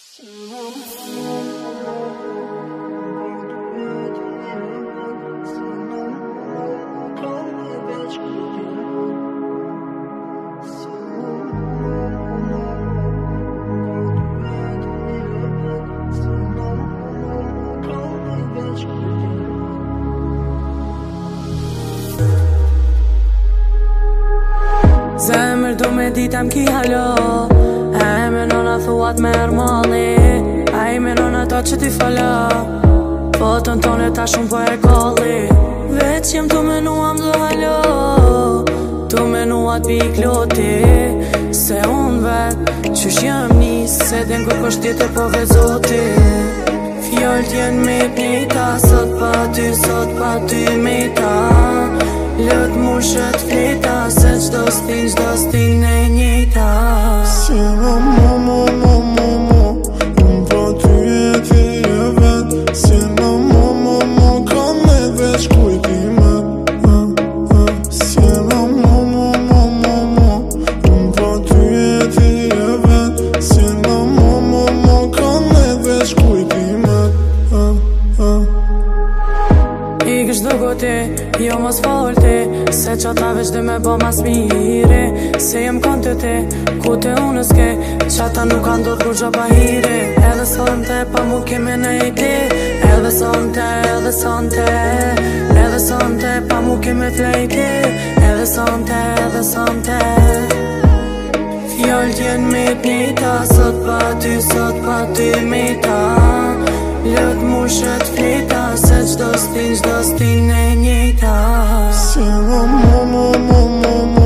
Zemër du me ditem ki halo E menona thuat me ermali A i menona ta që ti fala Fotën tone ta shumë po e kolli Vec jem tu menuam do halo Tu menuat pi kloti Se unë vet Qysh jem nis Se den kur kësht tjetër po vezoti Fjoll t'jen me t'njejta Sot pa ty me ta Lët mushet fleta Se qdo stin e njejta Si mo Unë pa ty e ti e vet Si mo Kam me veç kujtimet Si mo Unë pa ty e ti e vet Si mo Kam me veç kujtimet I kësht do goti, jo mos folti Se qata veç dhe me bo mas mire Se jem kontë ti, ku te unë s'ke Qata nuk kanë do kur gjo pa hire Edhe sonte, pa mu keme nejti Edhe sonte Pa mu keme flejti Edhe sonte Fjoll t'jen me t'njejta Sot pa ty me ta Lët mushet fleta Se qdo stin e njejta Si mo